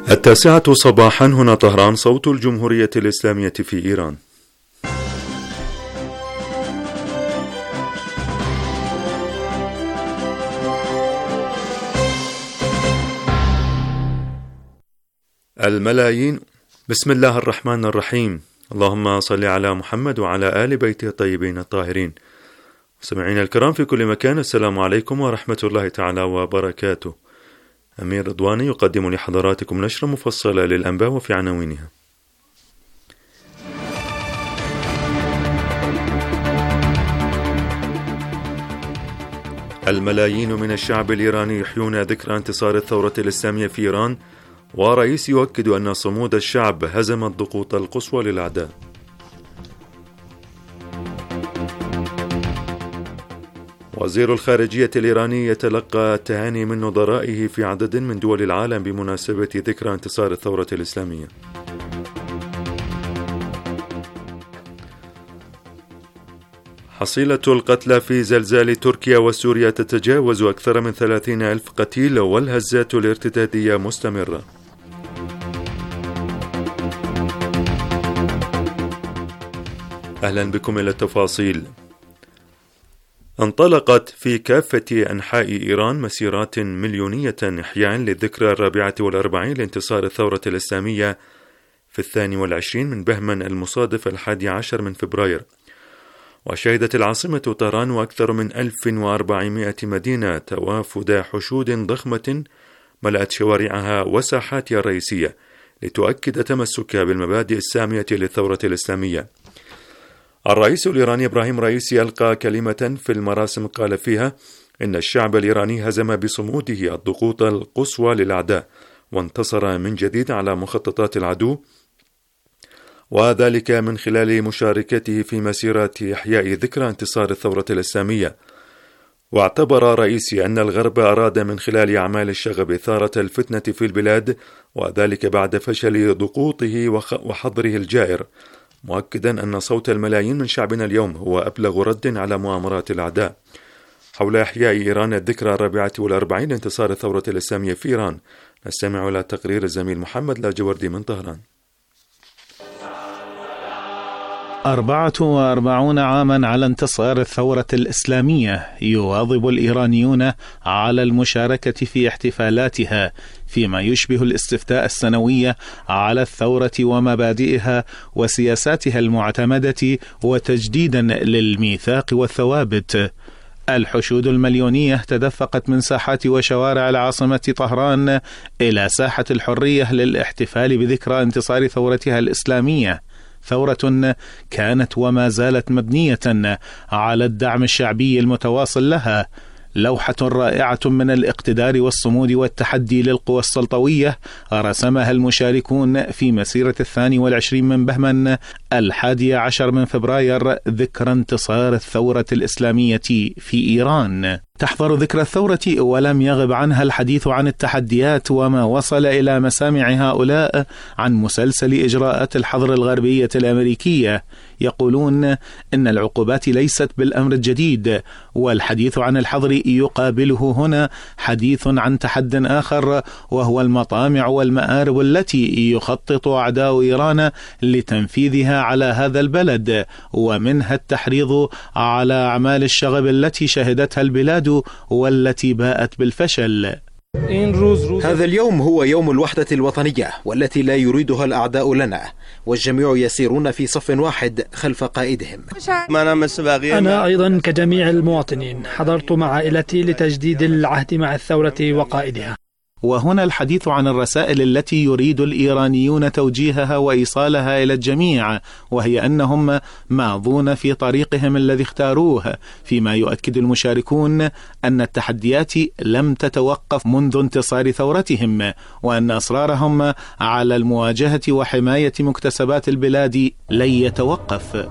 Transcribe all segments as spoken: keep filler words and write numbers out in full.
التاسعة صباحا، هنا طهران، صوت الجمهورية الإسلامية في إيران. الملايين. بسم الله الرحمن الرحيم. اللهم صل على محمد وعلى آل بيته الطيبين الطاهرين. مستمعينا الكرام في كل مكان، السلام عليكم ورحمة الله تعالى وبركاته. أمير رضواني يقدم لحضراتكم نشرة مفصلة للأنباء وفي عناوينها: الملايين من الشعب الإيراني يحيون ذكرى انتصار الثورة الإسلامية في إيران، ورئيس يؤكد أن صمود الشعب هزم الضغوط القصوى للأعداء. وزير الخارجية الإيراني يتلقى التهاني من نظرائه في عدد من دول العالم بمناسبة ذكرى انتصار الثورة الإسلامية. حصيلة القتلى في زلزال تركيا وسوريا تتجاوز أكثر من ثلاثين ألف قتيل، والهزات الارتدادية مستمرة. أهلا بكم إلى التفاصيل. انطلقت في كافة أنحاء إيران مسيرات مليونية إحياء للذكرى الرابعة والأربعين لانتصار الثورة الإسلامية في الثاني والعشرين من بهمن المصادف الحادي عشر من فبراير. وشهدت العاصمة طهران وأكثر من ألف وأربعمائة مدينة توافد حشود ضخمة ملأت شوارعها وساحاتها الرئيسية لتؤكد تمسكها بالمبادئ السامية للثورة الإسلامية. الرئيس الإيراني إبراهيم رئيسي ألقى كلمة في المراسم قال فيها إن الشعب الإيراني هزم بصموده الضغوط القصوى للأعداء، وانتصر من جديد على مخططات العدو، وذلك من خلال مشاركته في مسيرة إحياء ذكرى انتصار الثورة الإسلامية. واعتبر رئيسي أن الغرب أراد من خلال أعمال الشغب إثارة الفتنة في البلاد، وذلك بعد فشل ضغوطه وحظره الجائر، مؤكدا أن صوت الملايين من شعبنا اليوم هو أبلغ رد على مؤامرات الأعداء. حول إحياء إيران الذكرى الرابعة والأربعين لانتصار الثورة الإسلامية في إيران، نستمع إلى تقرير الزميل محمد لاجوردي من طهران. أربعة وأربعون عاما على انتصار الثورة الإسلامية، يواظب الإيرانيون على المشاركة في احتفالاتها فيما يشبه الاستفتاء السنوي على الثورة ومبادئها وسياساتها المعتمدة، وتجديدا للميثاق والثوابت. الحشود المليونية تدفقت من ساحات وشوارع العاصمة طهران إلى ساحة الحرية للاحتفال بذكرى انتصار ثورتها الإسلامية، ثورة كانت وما زالت مبنية على الدعم الشعبي المتواصل لها، لوحة رائعة من الاقتدار والصمود والتحدي للقوى السلطوية رسمها المشاركون في مسيرة الثاني والعشرين من بهمن الحادي عشر من فبراير، ذكرى انتصار الثورة الإسلامية في إيران. تحضر ذكرى الثورة ولم يغب عنها الحديث عن التحديات وما وصل إلى مسامع هؤلاء عن مسلسل إجراءات الحظر الغربية الأمريكية. يقولون إن العقوبات ليست بالأمر الجديد، والحديث عن الحظر يقابله هنا حديث عن تحد آخر، وهو المطامع والمآرب التي يخطط أعداء إيران لتنفيذها على هذا البلد، ومنها التحريض على أعمال الشغب التي شهدتها البلاد والتي باءت بالفشل. هذا اليوم هو يوم الوحدة الوطنية والتي لا يريدها الأعداء لنا، والجميع يسيرون في صف واحد خلف قائدهم. أنا أيضا كجميع المواطنين حضرت مع عائلتي لتجديد العهد مع الثورة وقائدها. وهنا الحديث عن الرسائل التي يريد الإيرانيون توجيهها وإيصالها إلى الجميع، وهي أنهم ماضون في طريقهم الذي اختاروه، فيما يؤكد المشاركون أن التحديات لم تتوقف منذ انتصار ثورتهم، وأن أصرارهم على المواجهة وحماية مكتسبات البلاد لن يتوقف.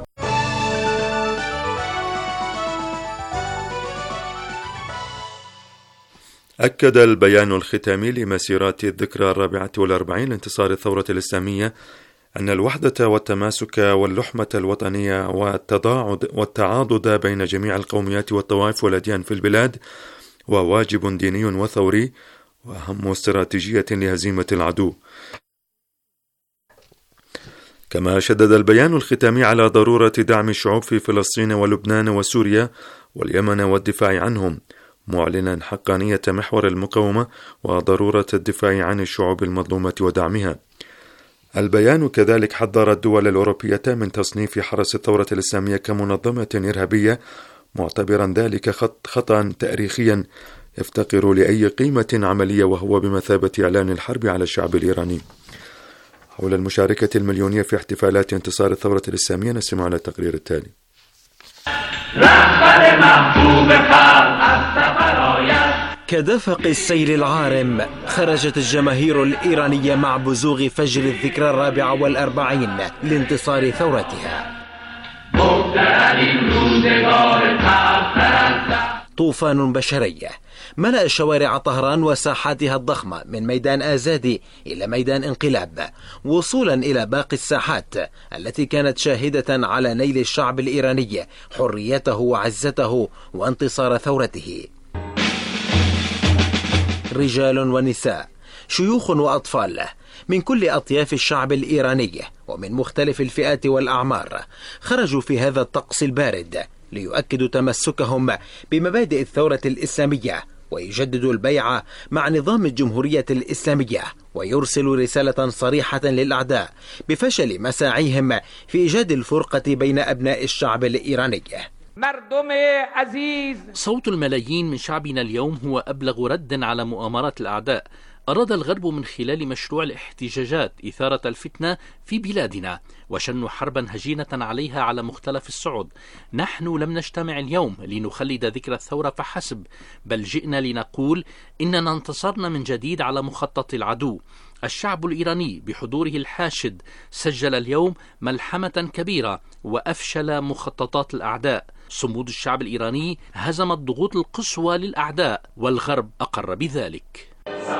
أكد البيان الختامي لمسيرات الذكرى الرابعة والأربعين لانتصار الثورة الإسلامية أن الوحدة والتماسك واللحمة الوطنية والتضاعد والتعاضد بين جميع القوميات والطوائف والأديان في البلاد هو واجب ديني وثوري، وأهم استراتيجية لهزيمة العدو. كما شدد البيان الختامي على ضرورة دعم الشعوب في فلسطين ولبنان وسوريا واليمن والدفاع عنهم، معلنا حقانية محور المقاومة وضرورة الدفاع عن الشعوب المظلومة ودعمها. البيان كذلك حذر الدول الأوروبية من تصنيف حرس الثورة الإسلامية كمنظمة إرهابية، معتبرا ذلك خطأ تاريخيا يفتقر لأي قيمة عملية، وهو بمثابة إعلان الحرب على الشعب الإيراني. حول المشاركة المليونية في احتفالات انتصار الثورة الإسلامية نستمع على التقرير التالي. كدفق السيل العارم خرجت الجماهير الإيرانية مع بزوغ فجر الذكرى الرابعة والأربعين لانتصار ثورتها. طوفان بشري ملأ شوارع طهران وساحاتها الضخمة من ميدان آزادي إلى ميدان انقلاب، وصولا إلى باقي الساحات التي كانت شاهدة على نيل الشعب الإيراني حريته وعزته وانتصار ثورته. رجال ونساء، شيوخ وأطفال من كل أطياف الشعب الإيراني ومن مختلف الفئات والأعمار خرجوا في هذا الطقس البارد ليؤكدوا تمسكهم بمبادئ الثورة الإسلامية ويجددوا البيعة مع نظام الجمهورية الإسلامية، ويرسلوا رسالة صريحة للأعداء بفشل مساعيهم في إيجاد الفرقة بين أبناء الشعب الإيراني. صوت الملايين من شعبنا اليوم هو أبلغ رد على مؤامرات الأعداء. أراد الغرب من خلال مشروع الاحتجاجات إثارة الفتنة في بلادنا وشن حربا هجينة عليها على مختلف الصعد. نحن لم نجتمع اليوم لنخلد ذكرى الثورة فحسب، بل جئنا لنقول إننا انتصرنا من جديد على مخطط العدو. الشعب الإيراني بحضوره الحاشد سجل اليوم ملحمة كبيرة وأفشل مخططات الأعداء. صمود الشعب الإيراني هزم الضغوط القصوى للأعداء، والغرب أقر بذلك.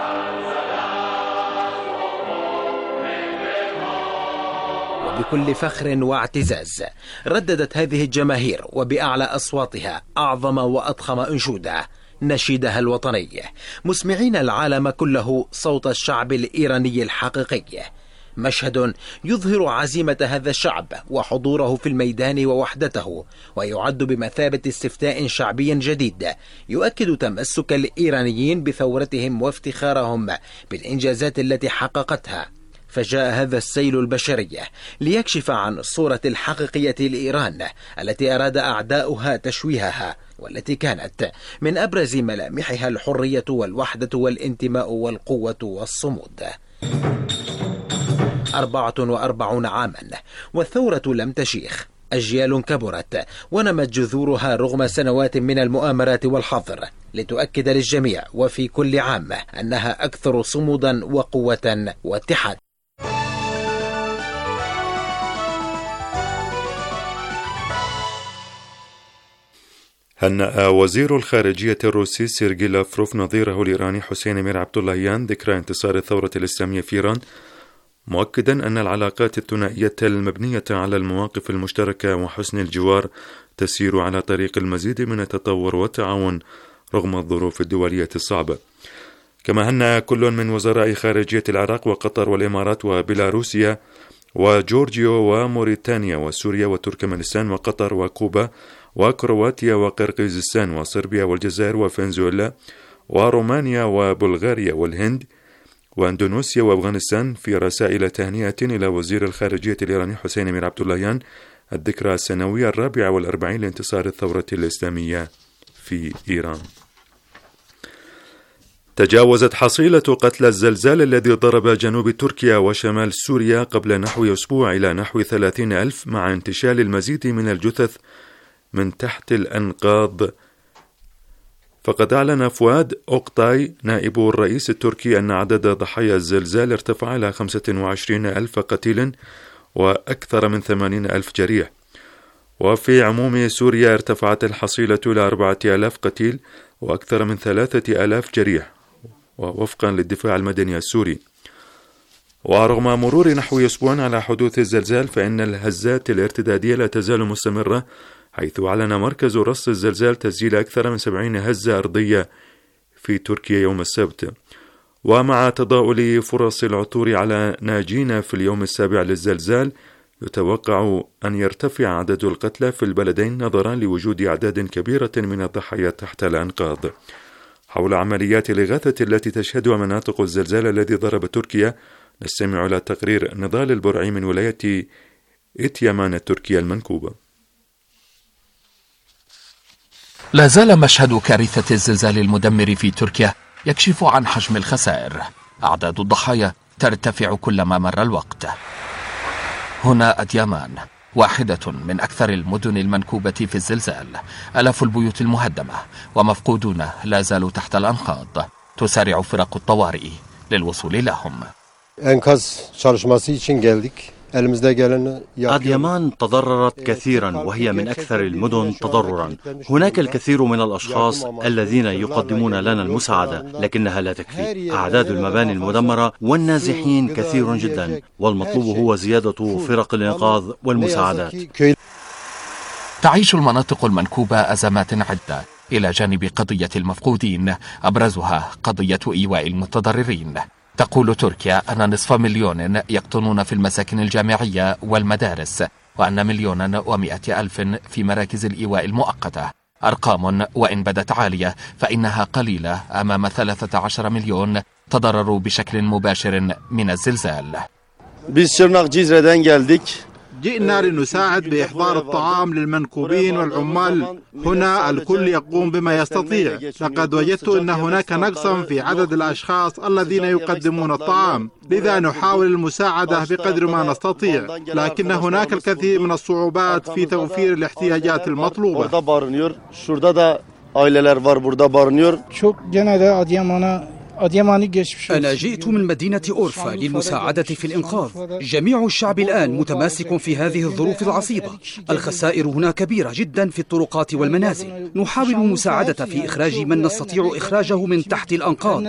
وبكل فخر واعتزاز رددت هذه الجماهير وبأعلى أصواتها أعظم وأضخم أنشودة، نشيدها الوطني، مسمعين العالم كله صوت الشعب الإيراني الحقيقي. مشهد يظهر عزيمة هذا الشعب وحضوره في الميدان ووحدته، ويعد بمثابة استفتاء شعبي جديد يؤكد تمسك الإيرانيين بثورتهم وافتخارهم بالإنجازات التي حققتها. فجاء هذا السيل البشري ليكشف عن الصورة الحقيقية لإيران التي أراد أعداؤها تشويهها، والتي كانت من أبرز ملامحها الحرية والوحدة والانتماء والقوة والصمود. أربعة وأربعون عاما والثورة لم تشيخ، أجيال كبرت ونمت جذورها رغم سنوات من المؤامرات والحظر، لتؤكد للجميع وفي كل عام أنها أكثر صمودا وقوة واتحاد. هنأ وزير الخارجية الروسي سيرجي لافروف نظيره الإيراني حسين أمير عبداللهيان ذكرى انتصار الثورة الإسلامية في إيران، مؤكدا أن العلاقات الثنائية المبنية على المواقف المشتركة وحسن الجوار تسير على طريق المزيد من التطور والتعاون رغم الظروف الدولية الصعبة. كما هنأ كل من وزراء خارجية العراق وقطر والإمارات وبيلاروسيا وجورجيا وموريتانيا وسوريا وتركمانستان وقطر وكوبا وكرواتيا وقرقيزستان وصربيا والجزائر وفنزويلا ورومانيا وبلغاريا والهند واندونيسيا وافغانستان في رسائل تهنئة إلى وزير الخارجية الإيراني حسين أمير عبداللهيان الذكرى السنوية الرابعة والأربعين لانتصار الثورة الإسلامية في إيران. تجاوزت حصيلة قتلى الزلزال الذي ضرب جنوب تركيا وشمال سوريا قبل نحو أسبوع إلى نحو ثلاثين ألف، مع انتشال المزيد من الجثث من تحت الأنقاض. فقد أعلن فؤاد أوقتاي نائب الرئيس التركي أن عدد ضحايا الزلزال ارتفع إلى خمسة وعشرين ألف قتيل وأكثر من ثمانين ألف جريح. وفي عموم سوريا ارتفعت الحصيلة إلى أربعة آلاف قتيل وأكثر من ثلاثة آلاف جريح ووفقا للدفاع المدني السوري. ورغم مرور نحو أسبوع على حدوث الزلزال فإن الهزات الارتدادية لا تزال مستمرة، حيث أعلن مركز رصد الزلزال تسجيل أكثر من سبعين هزة أرضية في تركيا يوم السبت. ومع تضاؤل فرص العثور على ناجين في اليوم السابع للزلزال، يتوقع أن يرتفع عدد القتلى في البلدين نظرا لوجود أعداد كبيرة من الضحايا تحت الأنقاض. حول عمليات الإغاثة التي تشهدها مناطق الزلزال الذي ضرب تركيا، نستمع إلى تقرير نضال البرعي من ولاية إتيامان التركية المنكوبة. لا زال مشهد كارثة الزلزال المدمر في تركيا يكشف عن حجم الخسائر. أعداد الضحايا ترتفع كلما مر الوقت. هنا أديامان، واحدة من أكثر المدن المنكوبة في الزلزال. آلاف البيوت المهدمة ومفقودون لا زالوا تحت الأنقاض. تسارع فرق الطوارئ للوصول لهم. أديامان تضررت كثيرا وهي من أكثر المدن تضررا. هناك الكثير من الأشخاص الذين يقدمون لنا المساعدة لكنها لا تكفي. أعداد المباني المدمرة والنازحين كثير جدا، والمطلوب هو زيادة فرق الإنقاذ والمساعدات. تعيش المناطق المنكوبة أزمات عدة إلى جانب قضية المفقودين، أبرزها قضية إيواء المتضررين. تقول تركيا أن نصف مليون يقطنون في المساكن الجامعية والمدارس، وأن مليونا ومئة ألف في مراكز الإيواء المؤقتة. أرقام وإن بدت عالية فإنها قليلة أمام ثلاثة عشر مليون تضرروا بشكل مباشر من الزلزال. جئنا لنساعد بإحضار الطعام للمنكوبين والعمال. هنا الكل يقوم بما يستطيع. لقد وجدت أن هناك نقصا في عدد الأشخاص الذين يقدمون الطعام، لذا نحاول المساعدة بقدر ما نستطيع، لكن هناك الكثير من الصعوبات في توفير الاحتياجات المطلوبة. أنا جئت من مدينة أورفا للمساعدة في الإنقاذ. جميع الشعب الآن متماسك في هذه الظروف العصيبة. الخسائر هنا كبيرة جدا في الطرقات والمنازل. نحاول المساعدة في إخراج من نستطيع إخراجه من تحت الأنقاض.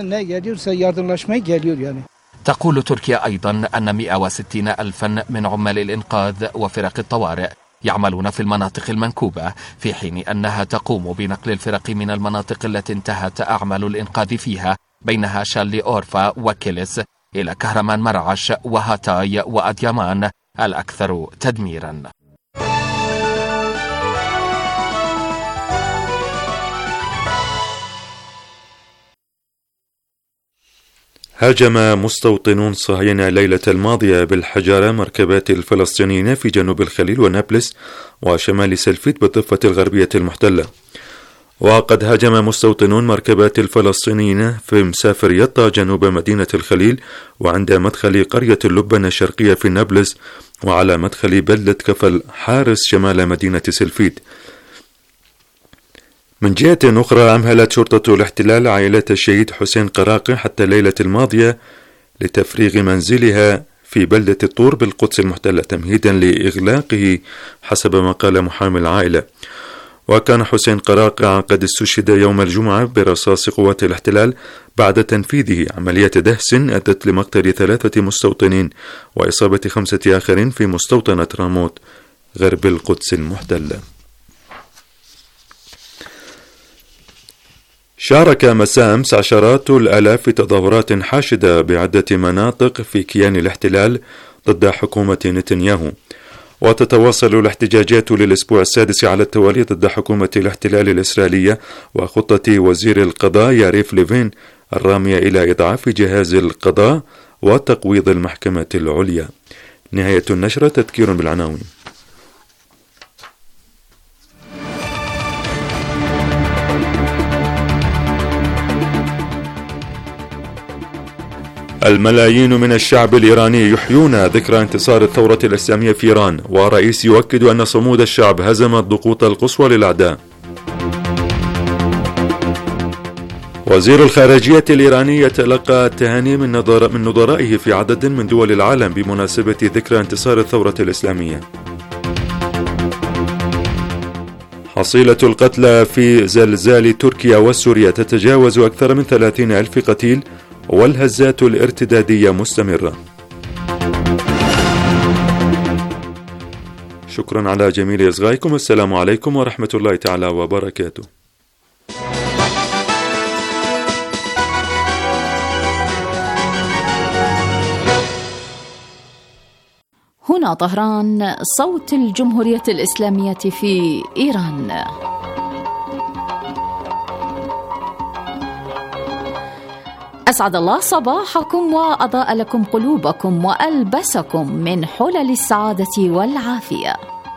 تقول تركيا أيضا أن مئة وستين ألفا من عمال الإنقاذ وفرق الطوارئ يعملون في المناطق المنكوبة، في حين أنها تقوم بنقل الفرق من المناطق التي انتهت أعمال الإنقاذ فيها، بينها شالي أورفا وكيلس، إلى كهرمان مرعش وهاتاي وأديامان الأكثر تدميرا. هاجم مستوطنون صهاينة الليلة الماضية بالحجارة مركبات الفلسطينيين في جنوب الخليل ونابلس وشمال سلفيت بالضفة الغربية المحتلة. وقد هاجم مستوطنون مركبات الفلسطينيين في مسافر يطا جنوب مدينة الخليل، وعند مدخل قرية اللبنة الشرقية في نابلس، وعلى مدخل بلدة كفل حارس شمال مدينة سلفيت. من جهة أخرى، أمهلت شرطة الاحتلال عائلة الشهيد حسين قراقي حتى الليلة الماضية لتفريغ منزلها في بلدة الطور بالقدس المحتلة تمهيدا لإغلاقه حسب ما قال محامي العائلة. وكان حسين قراقع قد استشهد يوم الجمعة برصاص قوات الاحتلال بعد تنفيذه عملية دهس أدت لمقتل ثلاثة مستوطنين وإصابة خمسة آخرين في مستوطنة راموت غرب القدس المحتلة. شارك مساء أمس عشرات الآلاف في تظاهرات حاشدة بعدة مناطق في كيان الاحتلال ضد حكومة نتنياهو. وتتواصل الاحتجاجات للأسبوع السادس على التوالي ضد حكومة الاحتلال الإسرائيلية وخطة وزير القضاء ياريف ليفين الرامية إلى إضعاف جهاز القضاء وتقويض المحكمة العليا. نهاية النشرة. تذكير بالعناوين. الملايين من الشعب الإيراني يحيون ذكرى انتصار الثورة الإسلامية في إيران، ورئيس يؤكد أن صمود الشعب هزم الضغوط القصوى للأعداء. وزير الخارجية الإيراني يتلقى التهاني من نظر من نظرائه في عدد من دول العالم بمناسبة ذكرى انتصار الثورة الإسلامية. حصيلة القتلى في زلزال تركيا وسوريا تتجاوز أكثر من ثلاثين ألف قتيل، والهزات الارتدادية مستمرة. شكرا على جميل إصغائكم. السلام عليكم ورحمة الله تعالى وبركاته. هنا طهران، صوت الجمهورية الإسلامية في إيران. أسعد الله صباحكم وأضاء لكم قلوبكم وألبسكم من حلل السعادة والعافية.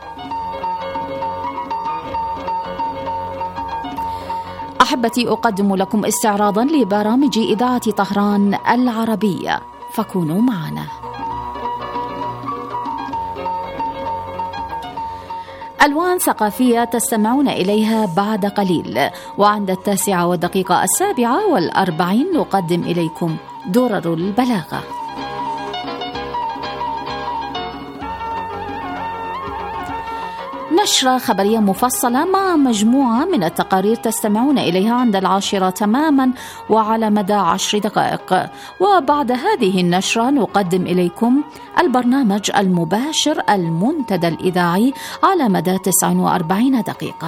أحبتي، أقدم لكم استعراضا لبرامج إذاعة طهران العربية، فكونوا معنا. ألوان ثقافية تستمعون إليها بعد قليل، وعند التاسعة والدقيقة السابعة والأربعين نقدم إليكم درر البلاغة. نشرة خبرية مفصلة مع مجموعة من التقارير تستمعون إليها عند العاشرة تماما وعلى مدى عشر دقائق، وبعد هذه النشرة نقدم إليكم البرنامج المباشر المنتدى الإذاعي على مدى تسع وأربعين دقيقة.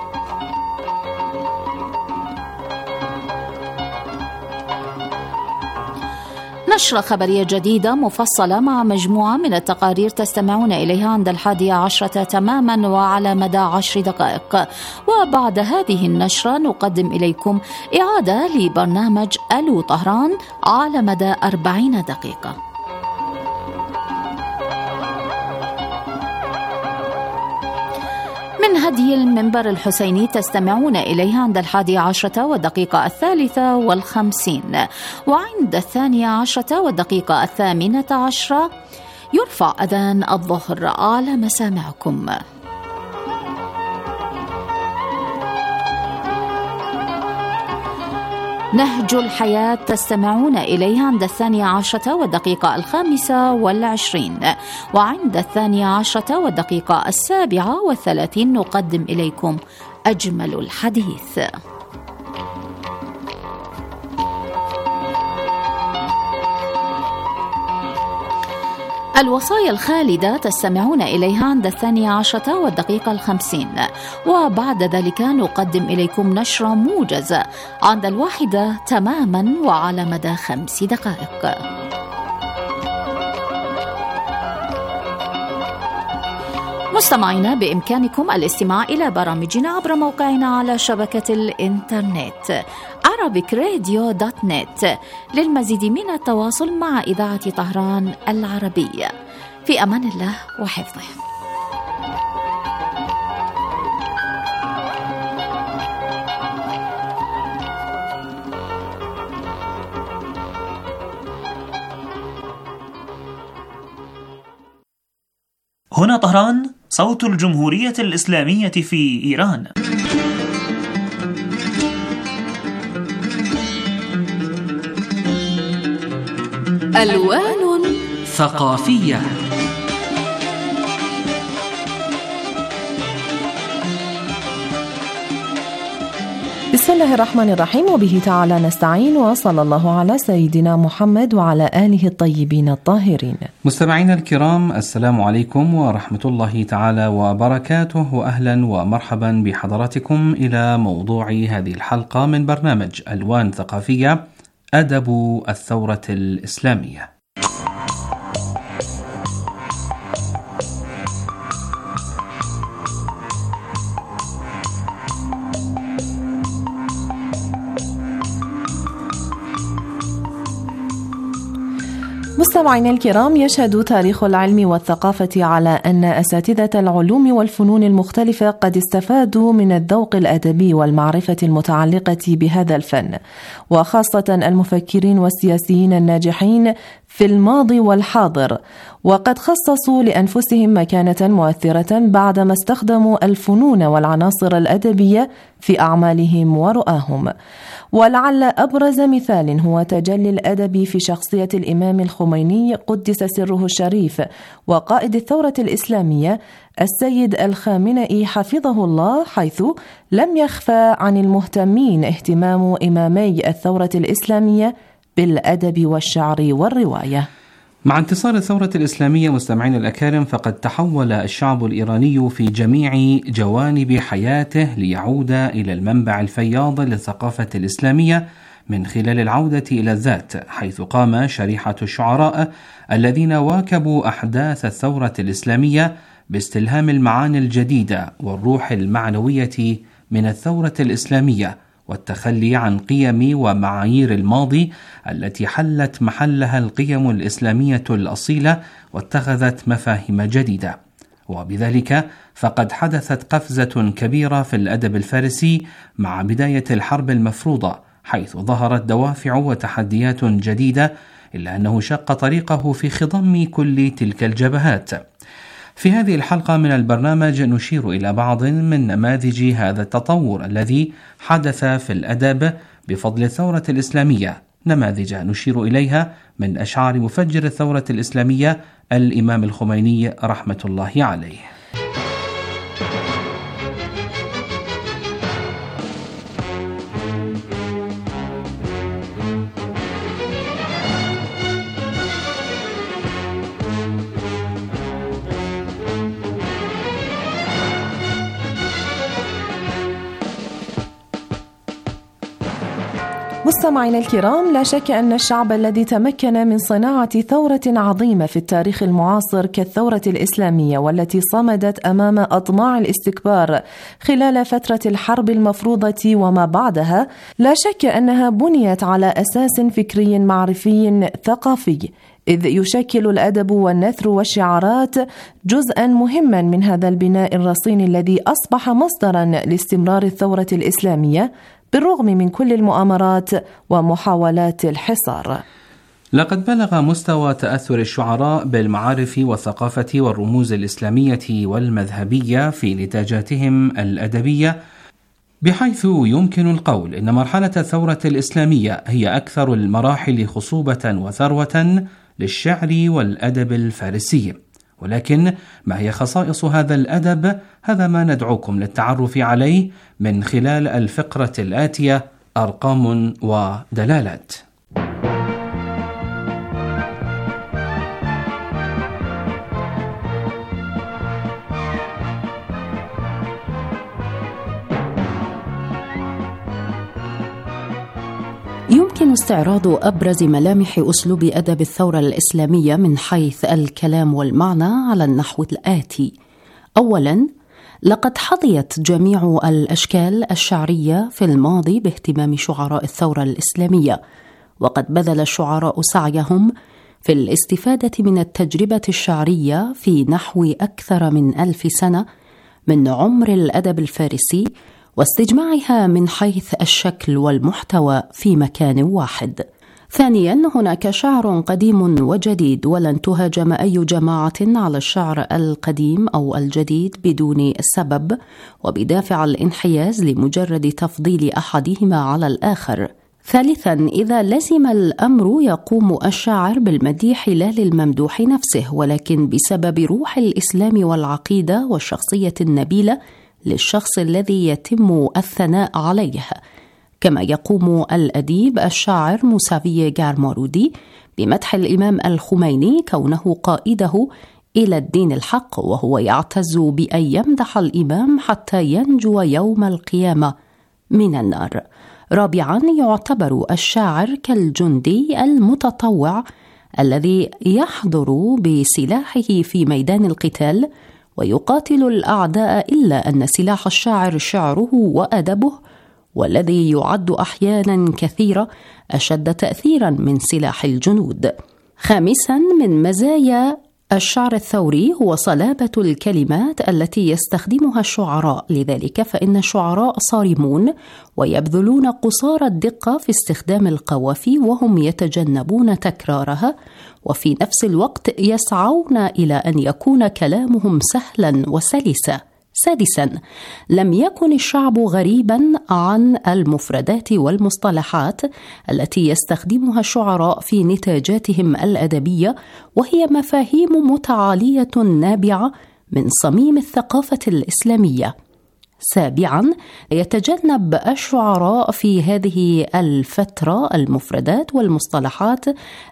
نشرة خبرية جديدة مفصلة مع مجموعة من التقارير تستمعون إليها عند الحادية عشرة تماما وعلى مدى عشر دقائق، وبعد هذه النشرة نقدم إليكم إعادة لبرنامج ألو طهران على مدى أربعين دقيقة. من هدي المنبر الحسيني تستمعون إليها عند الحادية عشرة والدقيقة الثالثة والخمسين، وعند الثانية عشرة والدقيقة الثامنة عشرة يرفع أذان الظهر على مسامعكم. نهج الحياة تستمعون إليها عند الثانية عشرة والدقيقة الخامسة والعشرين، وعند الثانية عشرة والدقيقة السابعة والثلاثين نقدم إليكم أجمل الحديث. الوصايا الخالدة تستمعون إليها عند الثانية عشرة والدقيقة الخمسين، وبعد ذلك نقدم إليكم نشرة موجزة عند الواحدة تماما وعلى مدى خمس دقائق. مستمعينا، بإمكانكم الاستماع إلى برامجنا عبر موقعنا على شبكة الإنترنت arabic radio dot net. للمزيد من التواصل مع إذاعة طهران العربية، في أمان الله وحفظه. هنا طهران، صوت الجمهورية الإسلامية في إيران. ألوان ثقافية. بسم الله الرحمن الرحيم، وبه تعالى نستعين، وصلى الله على سيدنا محمد وعلى آله الطيبين الطاهرين. مستمعينا الكرام، السلام عليكم ورحمة الله تعالى وبركاته، وأهلا ومرحبا بحضراتكم إلى موضوع هذه الحلقة من برنامج ألوان ثقافية، أدب الثورة الإسلامية. مستمعينا الكرام، يشهد تاريخ العلم والثقافة على أن أساتذة العلوم والفنون المختلفة قد استفادوا من الذوق الأدبي والمعرفة المتعلقة بهذا الفن، وخاصة المفكرين والسياسيين الناجحين في الماضي والحاضر، وقد خصصوا لأنفسهم مكانة مؤثرة بعدما استخدموا الفنون والعناصر الأدبية في أعمالهم ورؤاهم. ولعل أبرز مثال هو تجلي الأدب في شخصية الإمام الخميني قدس سره الشريف، وقائد الثورة الإسلامية السيد الخامنئي حفظه الله، حيث لم يخفى عن المهتمين اهتمام إمامي الثورة الإسلامية بالأدب والشعر والرواية. مع انتصار الثورة الإسلامية مستمعين الأكارم، فقد تحول الشعب الإيراني في جميع جوانب حياته ليعود إلى المنبع الفياض للثقافة الإسلامية من خلال العودة إلى الذات، حيث قام شريحة الشعراء الذين واكبوا أحداث الثورة الإسلامية باستلهام المعاني الجديدة والروح المعنوية من الثورة الإسلامية، والتخلي عن قيم ومعايير الماضي التي حلت محلها القيم الإسلامية الأصيلة واتخذت مفاهيم جديدة. وبذلك فقد حدثت قفزة كبيرة في الأدب الفارسي مع بداية الحرب المفروضة، حيث ظهرت دوافع وتحديات جديدة، إلا أنه شق طريقه في خضم كل تلك الجبهات. في هذه الحلقة من البرنامج نشير إلى بعض من نماذج هذا التطور الذي حدث في الأدب بفضل الثورة الإسلامية، نماذج نشير إليها من أشعار مفجر الثورة الإسلامية الإمام الخميني رحمة الله عليه. مستمعينا الكرام، لا شك أن الشعب الذي تمكن من صناعة ثورة عظيمة في التاريخ المعاصر كالثورة الإسلامية، والتي صمدت أمام أطماع الاستكبار خلال فترة الحرب المفروضة وما بعدها، لا شك أنها بنيت على أساس فكري معرفي ثقافي، إذ يشكل الأدب والنثر والشعارات جزءا مهما من هذا البناء الرصين الذي أصبح مصدرا لاستمرار الثورة الإسلامية بالرغم من كل المؤامرات ومحاولات الحصار. لقد بلغ مستوى تأثر الشعراء بالمعارف والثقافة والرموز الإسلامية والمذهبية في نتاجاتهم الأدبية، بحيث يمكن القول إن مرحلة الثورة الإسلامية هي أكثر المراحل خصوبة وثروة للشعر والأدب الفارسي. ولكن ما هي خصائص هذا الأدب؟ هذا ما ندعوكم للتعرف عليه من خلال الفقرة الآتية: أرقام ودلالات. يمكن استعراض أبرز ملامح أسلوب أدب الثورة الإسلامية من حيث الكلام والمعنى على النحو الآتي: أولاً، لقد حظيت جميع الأشكال الشعرية في الماضي باهتمام شعراء الثورة الإسلامية، وقد بذل الشعراء سعيهم في الاستفادة من التجربة الشعرية في نحو أكثر من ألف سنة من عمر الأدب الفارسي، واستجماعها من حيث الشكل والمحتوى في مكان واحد. ثانياً، هناك شعر قديم وجديد، ولن تهاجم أي جماعة على الشعر القديم أو الجديد بدون سبب وبدافع الانحياز لمجرد تفضيل أحدهما على الآخر. ثالثاً، إذا لزم الأمر يقوم الشاعر بالمديح لا للممدوح نفسه، ولكن بسبب روح الإسلام والعقيدة والشخصية النبيلة للشخص الذي يتم الثناء عليه، كما يقوم الأديب الشاعر موسافي غارمارودي بمدح الإمام الخميني كونه قائده إلى الدين الحق، وهو يعتز بأن يمدح الإمام حتى ينجو يوم القيامة من النار. رابعاً، يعتبر الشاعر كالجندي المتطوع الذي يحضر بسلاحه في ميدان القتال ويقاتل الأعداء، إلا أن سلاح الشاعر شعره وأدبه، والذي يعد أحياناً كثيرة أشد تأثيراً من سلاح الجنود. خامساً، من مزايا الشعر الثوري هو صلابة الكلمات التي يستخدمها الشعراء، لذلك فإن الشعراء صارمون ويبذلون قصارى الدقة في استخدام القوافي، وهم يتجنبون تكرارها، وفي نفس الوقت يسعون إلى أن يكون كلامهم سهلا وسلسا. سادسا، لم يكن الشعب غريبا عن المفردات والمصطلحات التي يستخدمها الشعراء في نتاجاتهم الأدبية، وهي مفاهيم متعالية نابعة من صميم الثقافة الإسلامية. سابعا، يتجنب الشعراء في هذه الفترة المفردات والمصطلحات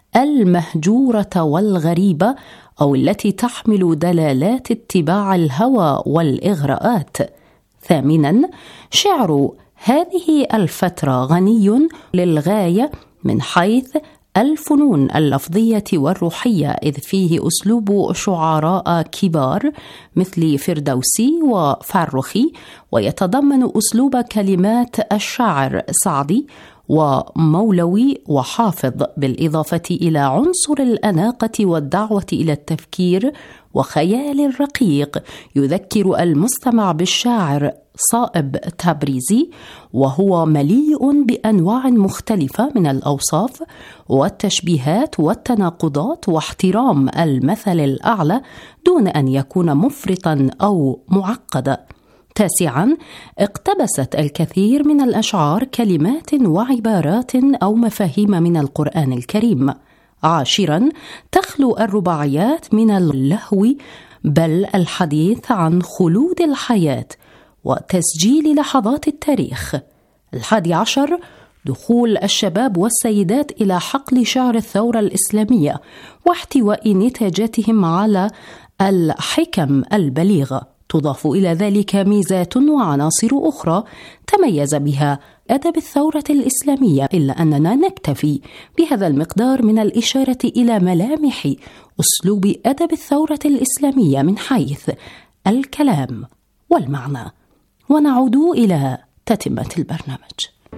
المهجورة والغريبة، أو التي تحمل دلالات اتباع الهوى والإغراءات. ثامنا، شعر هذه الفترة غني للغاية من حيث الفنون اللفظية والروحية، إذ فيه أسلوب شعراء كبار مثل فردوسي وفرخي، ويتضمن أسلوب كلمات الشاعر سعدي ومولوي وحافظ، بالإضافة إلى عنصر الأناقة والدعوة إلى التفكير وخيال رقيق يذكر المستمع بالشاعر صائب تبريزي، وهو مليء بأنواع مختلفة من الأوصاف والتشبيهات والتناقضات واحترام المثل الأعلى دون أن يكون مفرطا أو معقدا. تاسعا، اقتبست الكثير من الأشعار كلمات وعبارات أو مفاهيم من القرآن الكريم. عاشرا، تخلو الرباعيات من اللهو بل الحديث عن خلود الحياة وتسجيل لحظات التاريخ. الحادي عشر، دخول الشباب والسيدات إلى حقل شعر الثورة الإسلامية واحتواء نتاجاتهم على الحكم البليغة. تضاف إلى ذلك ميزات وعناصر أخرى تميز بها أدب الثورة الإسلامية، إلا أننا نكتفي بهذا المقدار من الإشارة إلى ملامح أسلوب أدب الثورة الإسلامية من حيث الكلام والمعنى، ونعود إلى تتمة البرنامج.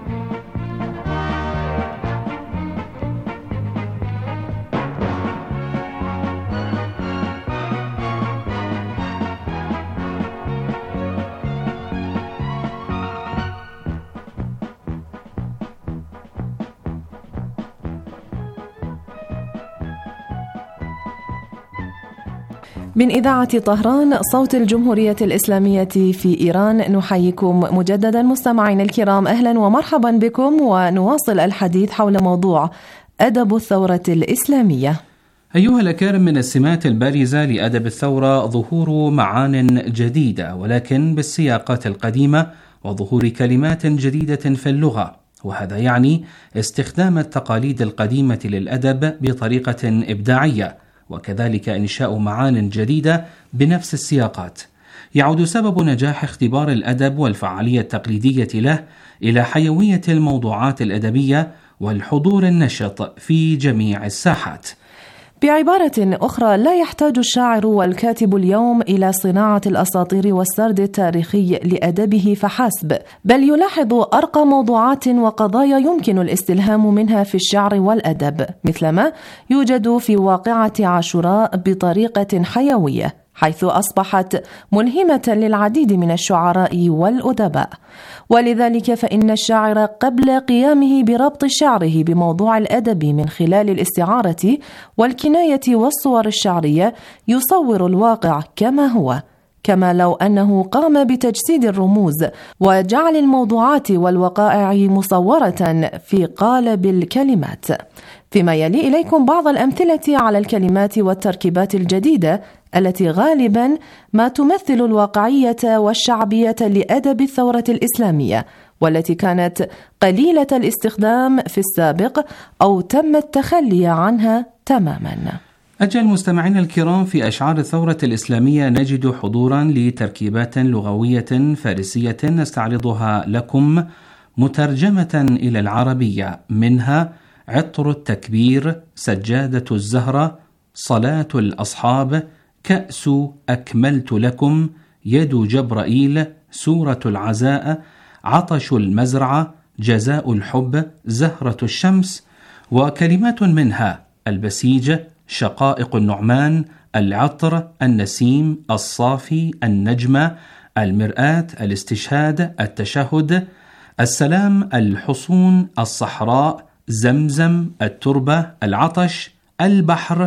من إذاعة طهران صوت الجمهورية الإسلامية في إيران، نحييكم مجددا مستمعينا الكرام، أهلا ومرحبا بكم، ونواصل الحديث حول موضوع أدب الثورة الإسلامية. أيها الأكارم، من السمات البارزة لأدب الثورة ظهور معان جديدة ولكن بالسياقات القديمة، وظهور كلمات جديدة في اللغة، وهذا يعني استخدام التقاليد القديمة للأدب بطريقة إبداعية، وكذلك إنشاء معان جديدة بنفس السياقات. يعود سبب نجاح اختبار الأدب والفعالية التقليدية له إلى حيوية الموضوعات الأدبية والحضور النشط في جميع الساحات. بعبارة أخرى، لا يحتاج الشاعر والكاتب اليوم إلى صناعة الأساطير والسرد التاريخي لأدبه فحسب، بل يلاحظ أرقى موضوعات وقضايا يمكن الاستلهام منها في الشعر والأدب، مثلما يوجد في واقعة عاشوراء بطريقة حيوية، حيث أصبحت ملهمة للعديد من الشعراء والأدباء. ولذلك فإن الشاعر قبل قيامه بربط شعره بموضوع الأدب من خلال الاستعارة والكناية والصور الشعرية يصور الواقع كما هو، كما لو أنه قام بتجسيد الرموز وجعل الموضوعات والوقائع مصورة في قالب الكلمات. فيما يلي إليكم بعض الأمثلة على الكلمات والتركيبات الجديدة التي غالبا ما تمثل الواقعية والشعبية لأدب الثورة الإسلامية، والتي كانت قليلة الاستخدام في السابق أو تم التخلي عنها تماما. أجل مستمعينا الكرام، في أشعار الثورة الإسلامية نجد حضورا لتركيبات لغوية فارسية نستعرضها لكم مترجمة إلى العربية، منها عطر التكبير، سجادة الزهرة، صلاة الأصحاب، كأس أكملت لكم، يد جبرائيل، سورة العزاء، عطش المزرعة، جزاء الحب، زهرة الشمس، وكلمات منها البسيج، شقائق النعمان، العطر، النسيم، الصافي، النجمة، المرآة، الاستشهاد، التشهد، السلام، الحصون، الصحراء، زمزم، التربة، العطش، البحر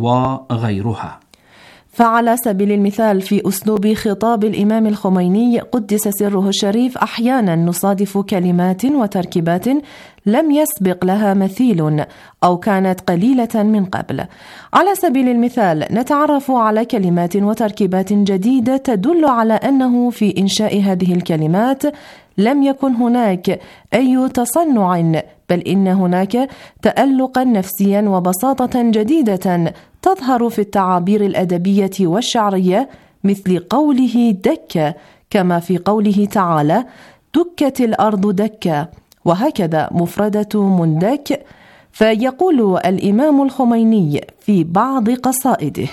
وغيرها. فعلى سبيل المثال في أسلوب خطاب الإمام الخميني قدس سره الشريف أحيانا نصادف كلمات وتركيبات لم يسبق لها مثيل أو كانت قليلة من قبل. على سبيل المثال نتعرف على كلمات وتركيبات جديدة تدل على أنه في إنشاء هذه الكلمات لم يكن هناك أي تصنع، بل إن هناك تألقا نفسيا وبساطة جديدة تظهر في التعابير الأدبية والشعرية، مثل قوله دك، كما في قوله تعالى دكت الأرض دكا، وهكذا مفردة مندك. فيقول الإمام الخميني في بعض قصائده: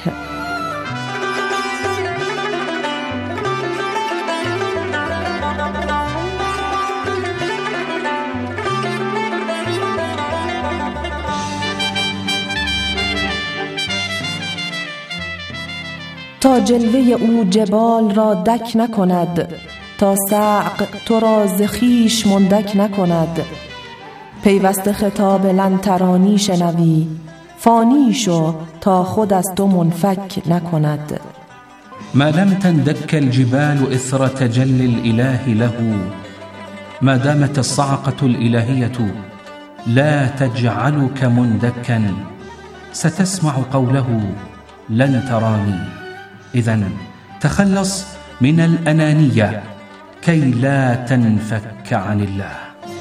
تا جلوه او جبال را دک نکند، تا صعق تو را ز خویش مندک نکند. پیوسته خطاب لن ترانی شنوی، فانی شو تا خود از تو منفک نکند. ما لم تندك الجبال إثر تجلي الإله له، ما دامت الصعقة الإلهية لا تجعلك مندكا، ستسمع قوله لن تراني. إذن تخلص من الأنانية كي لا تنفك عن الله.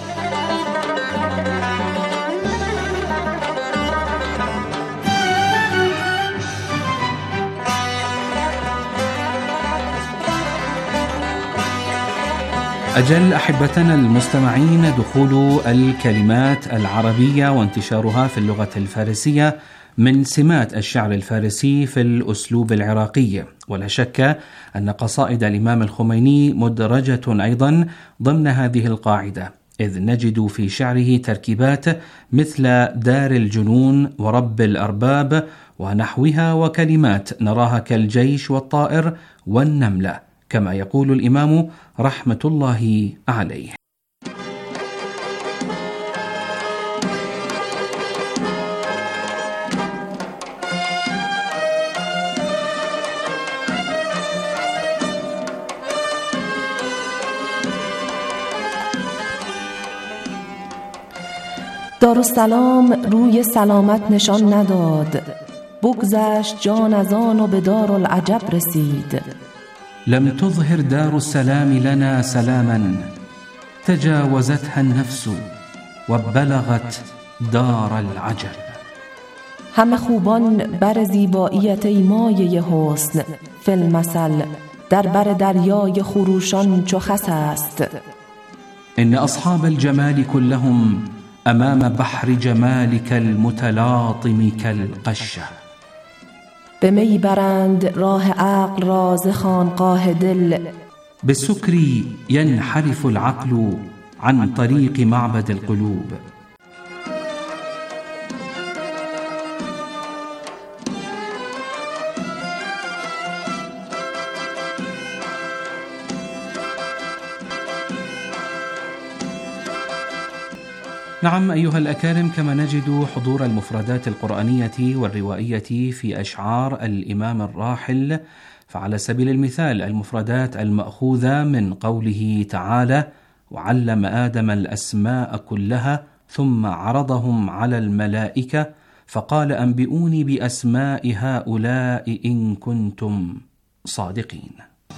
أجل أحبتنا المستمعين، دخول الكلمات العربية وانتشارها في اللغة الفارسية من سمات الشعر الفارسي في الأسلوب العراقي، ولا شك أن قصائد الإمام الخميني مدرجة أيضا ضمن هذه القاعدة، إذ نجد في شعره تركيبات مثل دار الجنون ورب الأرباب ونحوها، وكلمات نراها كالجيش والطائر والنملة، كما يقول الإمام رحمة الله عليه: دارالسلام روی سلامت نشان نداد، بگذشت جان از آن و به دارالعجب رسید. لم تظهر دار السلام لنا سلاما، تجاوزتها النفس وبلغت دار العجب. همه خوبان بر زیباییت ای مایه حسن، فی المثل در بر دریای خروشان چو خس است. إن أصحاب الجمال كلهم أمام بحر جمالك المتلاطم كالقشة. به می برند راه عقل را ز خانقاه دل، بالسكر ينحرف العقل عن طريق معبد القلوب. نعم أيها الأكارم، كما نجد حضور المفردات القرآنية والروائية في أشعار الإمام الراحل، فعلى سبيل المثال المفردات المأخوذة من قوله تعالى: وعلم آدم الأسماء كلها ثم عرضهم على الملائكة فقال أنبئوني بأسماء هؤلاء إن كنتم صادقين.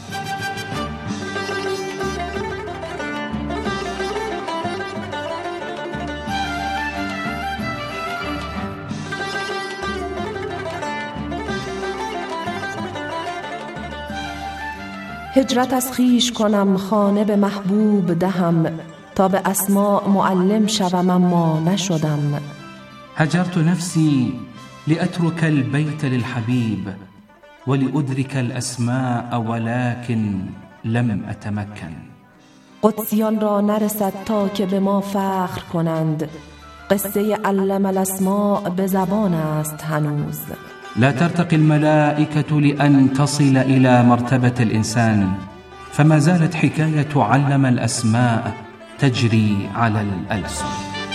هجرت از خویش کنم خانه به محبوب دهم، تا به اسماء معلم شوم اما نشدم. هجرت نفسي لأترك البيت للحبيب ولأدرك الأسماء ولكن لم أتمكن. قدسیان را نرسد تا که به ما فخر کنند، قصه علم الاسماء به زبان است هنوز. لا ترتقي الملائكة لأن تصل إلى مرتبة الإنسان، فما زالت حكاية علم الأسماء تجري على الألسن.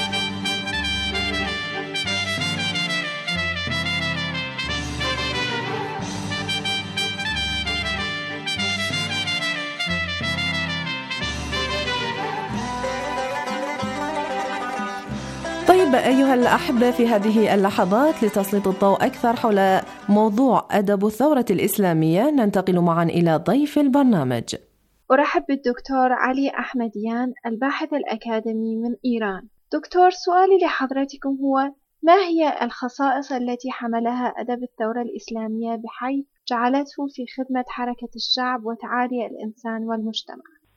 طيب أيها الأحبة، في هذه اللحظات لتسليط الضوء أكثر حول موضوع أدب الثورة الإسلامية، ننتقل معا إلى ضيف البرنامج. أرحب بالدكتور علي أحمديان، الباحث الأكاديمي من إيران. دكتور، سؤالي لحضرتكم هو: ما هي الخصائص التي حملها أدب الثورة الإسلامية بحيث جعلته في خدمة حركة الشعب وتعالي الإنسان والمجتمع؟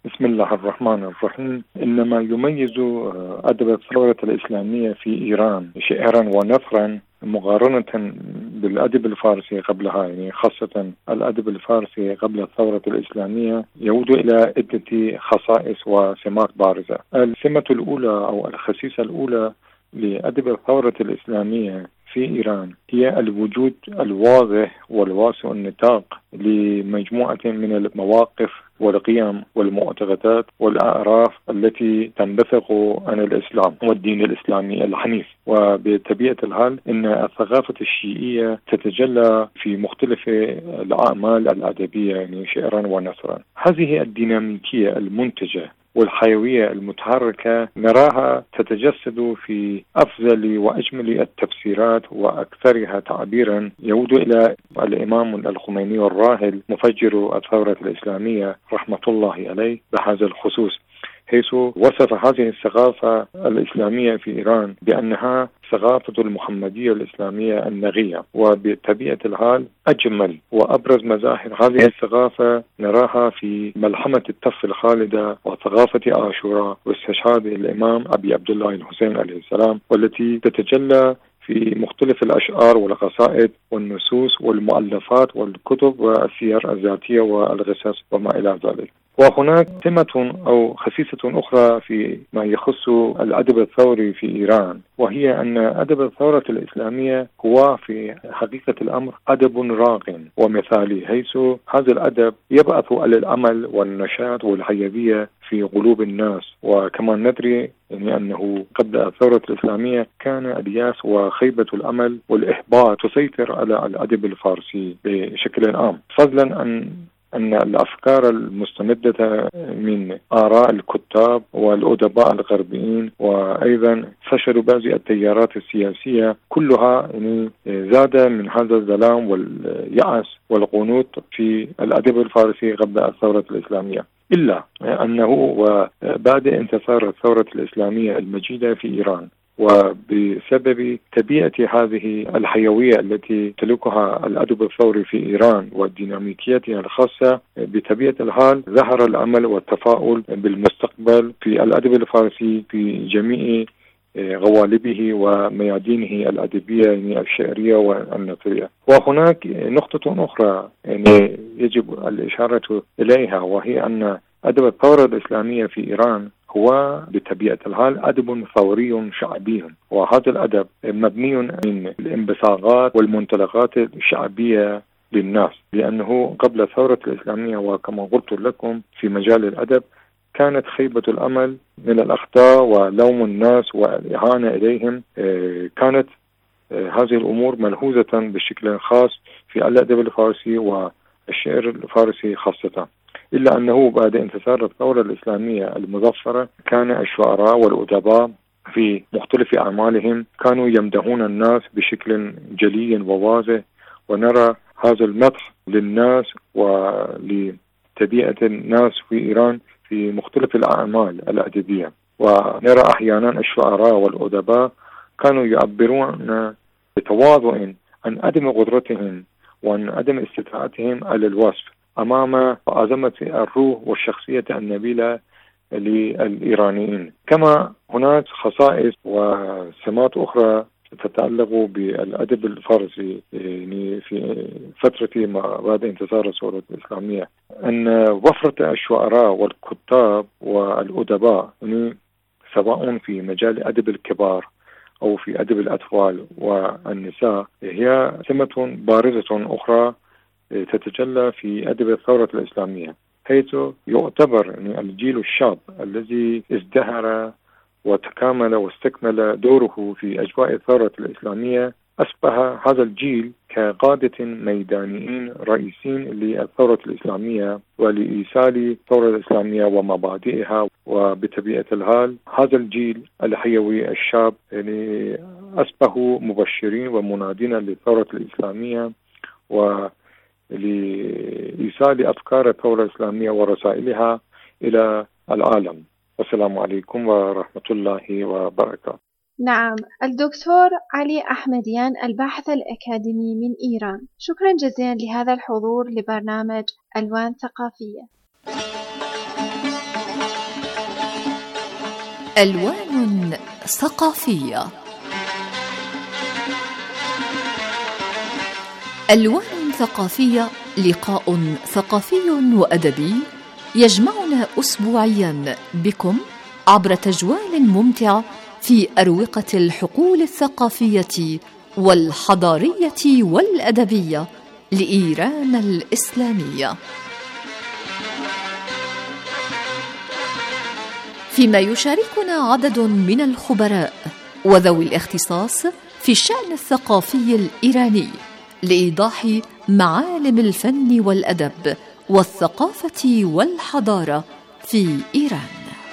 بسم الله الرحمن الرحيم. إنما يميز أدب الثورة الإسلامية في إيران شعرا ونثرا مقارنة بالأدب الفارسي قبلها، يعني خاصة الأدب الفارسي قبل الثورة الإسلامية يعود إلى عدة خصائص وسمات بارزة. السمة الأولى أو الخصيصة الأولى لأدب الثورة الإسلامية في إيران هي الوجود الواضح والواسع النطاق لمجموعة من المواقف والقيم والمعتقدات والأعراف التي تنبثق عن الإسلام والدين الإسلامي الحنيف. وبطبيعة الحال إن الثقافة الشيعية تتجلى في مختلف الأعمال الأدبية، يعني شعرا ونثرا. هذه الديناميكية المنتجة والحيوية المتحركة نراها تتجسد في أفضل وأجمل التفسيرات وأكثرها تعبيرا يعود إلى الإمام الخميني الراحل مفجر الثورة الإسلامية رحمة الله عليه بهذا الخصوص، حيث وصف هذه الثقافة الإسلامية في إيران بأنها ثقافة المحمدية الإسلامية النقية. وبطبيعة الحال أجمل وأبرز مظاهر هذه الثقافة نراها في ملحمة التف الخالدة وثقافة عاشوراء واستشهاد الإمام أبي عبد الله الحسين عليه السلام، والتي تتجلى في مختلف الأشعار والقصائد والنصوص والمؤلفات والكتب والسير الذاتية والقصص وما إلى ذلك. وهناك سمة أو خصيصة أخرى في ما يخص الأدب الثوري في إيران، وهي أن أدب الثورة الإسلامية هو في حقيقة الأمر أدب راق ومثالي، حيث هذا الأدب يبعث على الأمل والنشاط والحيوية في قلوب الناس. وكما ندري يعني أنه قبل الثورة الإسلامية كان الياس وخيبة الأمل والإحباط تسيطر على الأدب الفارسي بشكل عام، فضلا عن أن الأفكار المستمدة من آراء الكتاب والأدباء الغربيين وأيضا فشل بعض التيارات السياسية كلها يعني زاد من هذا الظلام واليأس والقنوط في الأدب الفارسي قبل الثورة الإسلامية. إلا أنه وبعد انتصار الثورة الإسلامية المجيدة في إيران وبسبب طبيعة هذه الحيوية التي تلوكها الأدب الثوري في إيران وديناميكيتها الخاصة، بطبيعة الحال ظهر الأمل والتفاؤل بالمستقبل في الأدب الفارسي في جميع غوالبه وميادينه الأدبية يعني الشعرية والنثرية. وهناك نقطة أخرى يعني يجب الإشارة إليها، وهي أن أدب الثورة الإسلامية في إيران هو بطبيعة الحال أدب ثوري شعبي، وهذا الأدب مبني من الانبثاقات والمنطلقات الشعبية للناس، لأنه قبل الثورة الإسلامية وكما قلت لكم في مجال الأدب كانت خيبة الأمل من الأخطاء ولوم الناس والإهانة إليهم، كانت هذه الأمور ملحوظة بشكل خاص في الأدب الفارسي والشعر الفارسي خاصة. إلا أنه بعد انتصار الثورة الإسلامية المظفرة كان الشعراء والأدباء في مختلف أعمالهم كانوا يمدحون الناس بشكل جلي وواضح، ونرى هذا المدح للناس ولطبيعة الناس في إيران في مختلف الأعمال الأدبية. ونرى أحيانا الشعراء والأدباء كانوا يعبرون بتواضع عن عدم قدرتهم وعن عدم استطاعتهم على الوصف أمام عظمة الروح والشخصية النبيلة للإيرانيين. كما هناك خصائص وسمات أخرى تتعلق بالأدب الفارسي يعني في فترة ما بعد انتصار الثورة الإسلامية، أن وفرة الشعراء والكتاب والأدباء يعني سواء في مجال أدب الكبار أو في أدب الأطفال والنساء هي سمة بارزة أخرى تتجلى في أدب الثورة الإسلامية، حيث يعتبر يعني الجيل الشاب الذي ازدهر وتكامل واستكمل دوره في أجواء الثورة الإسلامية أصبح هذا الجيل كقادة ميدانيين رئيسين للثورة الإسلامية ولإيصال الثورة الإسلامية ومبادئها. وبطبيعة الحال هذا الجيل الحيوي الشاب يعني أصبحوا مبشرين ومنادين للثورة الإسلامية و لإيصال أفكار الثورة الإسلامية ورسائلها إلى العالم. والسلام عليكم ورحمة الله وبركاته. نعم، الدكتور علي أحمديان الباحث الأكاديمي من إيران، شكرا جزيلا لهذا الحضور لبرنامج ألوان ثقافية. ألوان ثقافية. ألوان ثقافية لقاء ثقافي وأدبي يجمعنا أسبوعيا بكم عبر تجوال ممتع في أروقة الحقول الثقافية والحضارية والأدبية لإيران الإسلامية، فيما يشاركنا عدد من الخبراء وذوي الاختصاص في الشأن الثقافي الإيراني لإيضاح معالم الفن والأدب والثقافة والحضارة في إيران.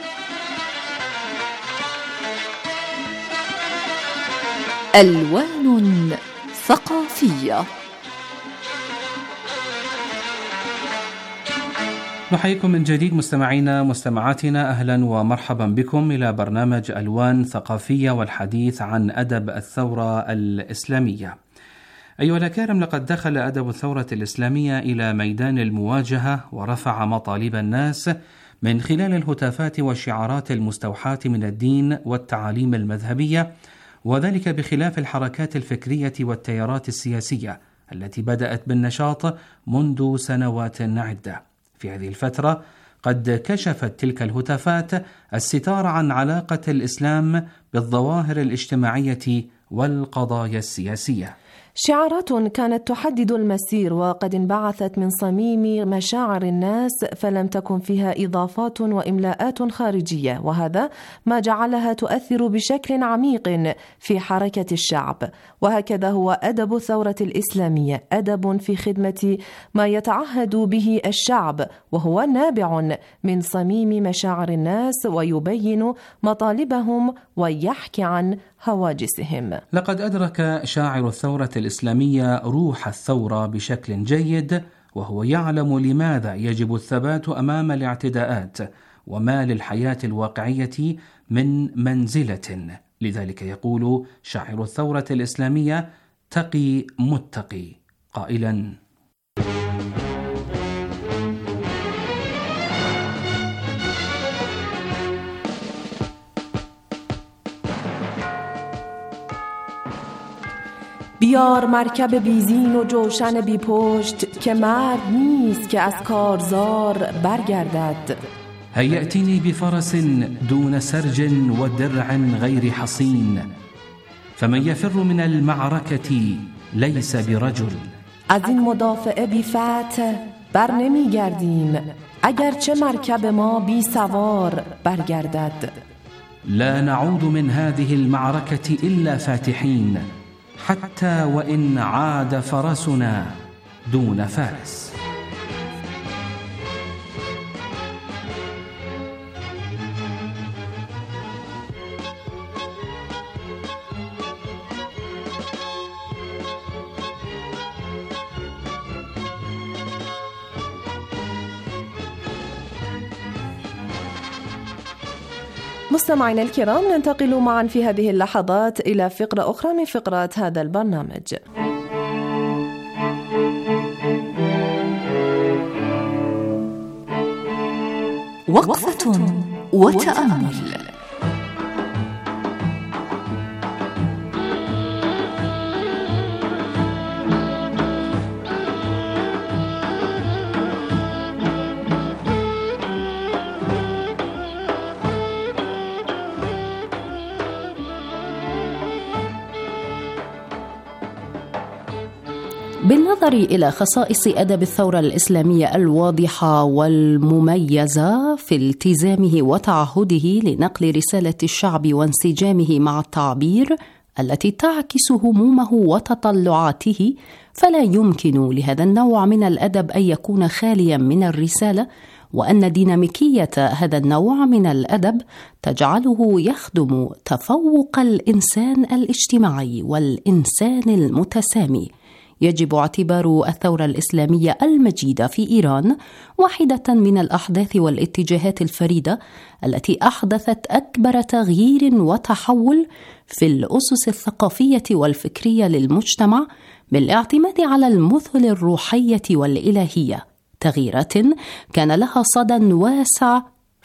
ألوان ثقافية. نحييكم من جديد مستمعينا مستمعاتنا، أهلا ومرحبا بكم إلى برنامج ألوان ثقافية والحديث عن أدب الثورة الإسلامية. أيها الأكارم، لقد دخل أدب الثورة الإسلامية إلى ميدان المواجهة ورفع مطالب الناس من خلال الهتافات والشعارات المستوحاة من الدين والتعاليم المذهبية، وذلك بخلاف الحركات الفكرية والتيارات السياسية التي بدأت بالنشاط منذ سنوات عدة. في هذه الفترة قد كشفت تلك الهتافات الستار عن علاقة الإسلام بالظواهر الاجتماعية والقضايا السياسية. شعارات كانت تحدد المسير وقد انبعثت من صميم مشاعر الناس، فلم تكن فيها إضافات وإملاءات خارجية، وهذا ما جعلها تؤثر بشكل عميق في حركة الشعب. وهكذا هو أدب الثورة الإسلامية، أدب في خدمة ما يتعهد به الشعب، وهو نابع من صميم مشاعر الناس ويبين مطالبهم ويحكي عن هواجسهم. لقد أدرك شاعر الثورة الإسلامية روح الثورة بشكل جيد، وهو يعلم لماذا يجب الثبات أمام الاعتداءات وما للحياة الواقعية من منزلة. لذلك يقول شاعر الثورة الإسلامية: تقي متقي، قائلا: بیار مرکب بیزین و جوشن بی پشت که مرد نیست که از کارزار برگردد. هيأتني بفرس دون سرج ودرع غير حصين، فمن يفر من المعركة ليس برجل. از این مدافعه بی فتح بر نمی گردیم اگرچه مرکب ما بی سوار برگردد. لا نعود من هذه المعركة إلا فاتحين حتى وإن عاد فرسنا دون فارس. مستمعينا الكرام، ننتقل معا في هذه اللحظات إلى فقرة أخرى من فقرات هذا البرنامج. وقفة وتأمل. بالنظر إلى خصائص أدب الثورة الإسلامية الواضحة والمميزة في التزامه وتعهده لنقل رسالة الشعب وانسجامه مع التعبير التي تعكس همومه وتطلعاته، فلا يمكن لهذا النوع من الأدب أن يكون خاليا من الرسالة، وأن ديناميكية هذا النوع من الأدب تجعله يخدم تفوق الإنسان الاجتماعي والإنسان المتسامي. يجب اعتبار الثورة الإسلامية المجيدة في إيران واحدة من الأحداث والاتجاهات الفريدة التي أحدثت أكبر تغيير وتحول في الأسس الثقافية والفكرية للمجتمع بالاعتماد على المثل الروحية والإلهية، تغييرات كان لها صدى واسع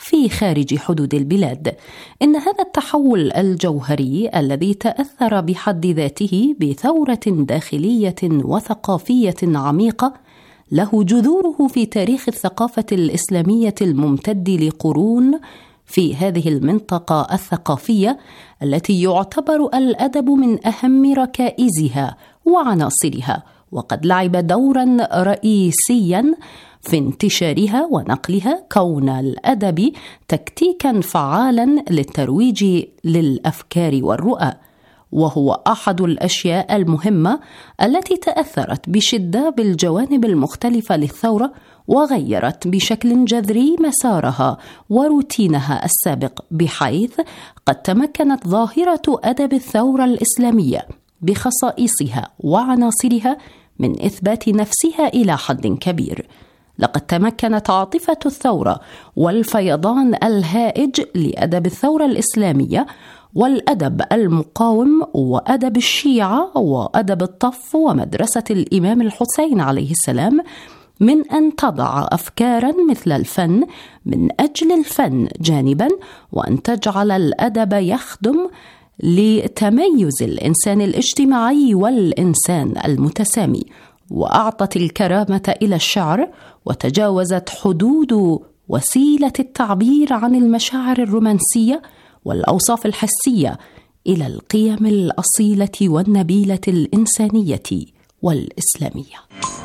في خارج حدود البلاد. إن هذا التحول الجوهري الذي تأثر بحد ذاته بثورة داخلية وثقافية عميقة له جذوره في تاريخ الثقافة الإسلامية الممتد لقرون في هذه المنطقة الثقافية التي يعتبر الأدب من أهم ركائزها وعناصرها، وقد لعب دورا رئيسيا في انتشارها ونقلها، كون الأدب تكتيكا فعالا للترويج للأفكار والرؤى، وهو أحد الأشياء المهمة التي تأثرت بشدة بالجوانب المختلفة للثورة وغيرت بشكل جذري مسارها وروتينها السابق، بحيث قد تمكنت ظاهرة أدب الثورة الإسلامية بخصائصها وعناصرها من إثبات نفسها إلى حد كبير. لقد تمكنت عاطفة الثورة والفيضان الهائج لأدب الثورة الإسلامية والأدب المقاوم وأدب الشيعة وأدب الطف ومدرسة الإمام الحسين عليه السلام من أن تضع أفكارا مثل الفن من أجل الفن جانبا، وأن تجعل الأدب يخدم لتميز الإنسان الاجتماعي والإنسان المتسامي، وأعطت الكرامة إلى الشعر وتجاوزت حدود وسيلة التعبير عن المشاعر الرومانسية والأوصاف الحسية إلى القيم الأصيلة والنبيلة الإنسانية والإسلامية.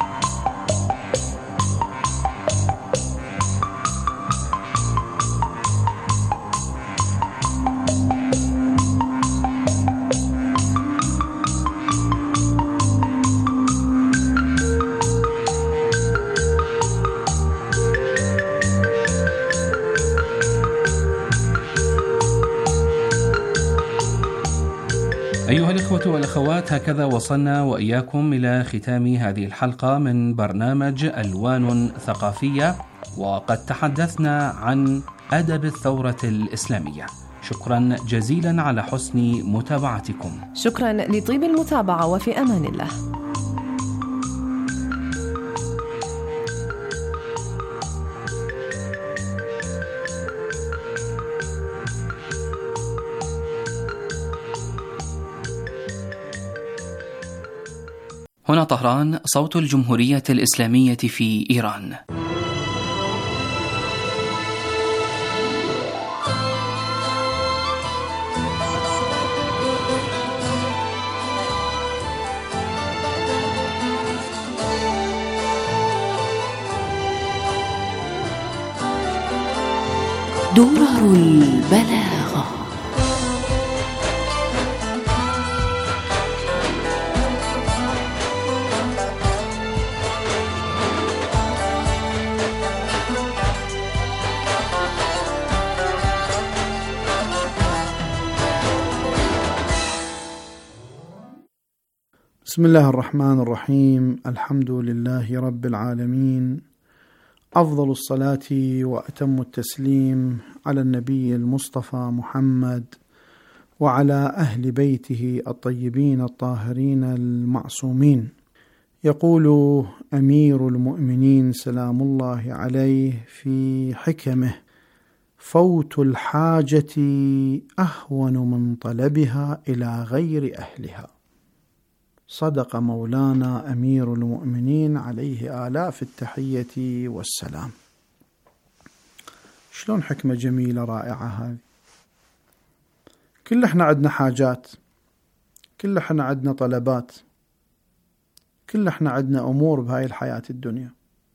أيها الإخوة والأخوات، هكذا وصلنا وإياكم إلى ختام هذه الحلقة من برنامج ألوان ثقافية، وقد تحدثنا عن أدب الثورة الإسلامية. شكرا جزيلا على حسن متابعتكم. شكرا لطيب المتابعة، وفي أمان الله. هنا طهران، صوت الجمهورية الإسلامية في إيران. درر البلاغة. بسم الله الرحمن الرحيم. الحمد لله رب العالمين، أفضل الصلاة وأتم التسليم على النبي المصطفى محمد وعلى أهل بيته الطيبين الطاهرين المعصومين. يقول أمير المؤمنين سلام الله عليه في حكمه: فوت الحاجة أهون من طلبها إلى غير أهلها. صدق مولانا أمير المؤمنين عليه آلاف التحية والسلام. شلون حكمة جميلة رائعة هذه. كل احنا عندنا حاجات، كل احنا عندنا طلبات، كل احنا عندنا أمور بهاي الحياة الدنيا.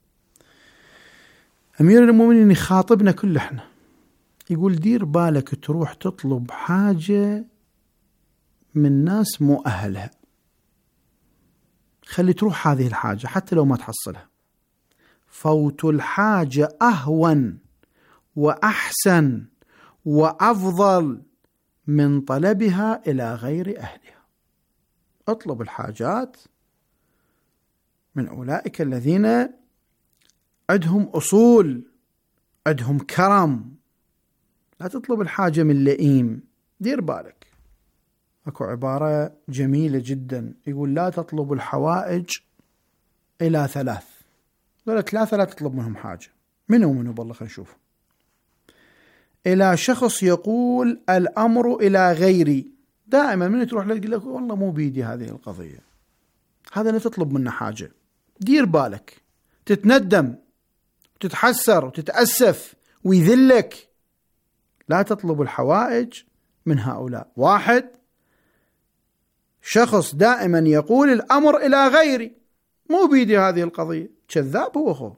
أمير المؤمنين يخاطبنا كل احنا، يقول دير بالك تروح تطلب حاجة من ناس مو أهلها، خلي تروح هذه الحاجة حتى لو ما تحصلها. فوت الحاجة أهون وأحسن وأفضل من طلبها إلى غير أهلها. اطلب الحاجات من أولئك الذين عندهم أصول، عندهم كرم. لا تطلب الحاجة من لئيم. دير بالك، اكو عبارة جميلة جدا، يقول لا تطلب الحوائج إلى ثلاث. قال ثلاثة لا تطلب منهم حاجة. منو منو بالله خلينا نشوف. إلى شخص يقول الأمر إلى غيري، دائما من تروح له يقول لك والله مو بيدي هذه القضية، هذا لا تطلب منه حاجة. دير بالك، تتندم وتتحسر وتتأسف ويذلك. لا تطلب الحوائج من هؤلاء. واحد، شخص دائما يقول الأمر إلى غيري، مو بيدي هذه القضية، كذاب هو أخوه.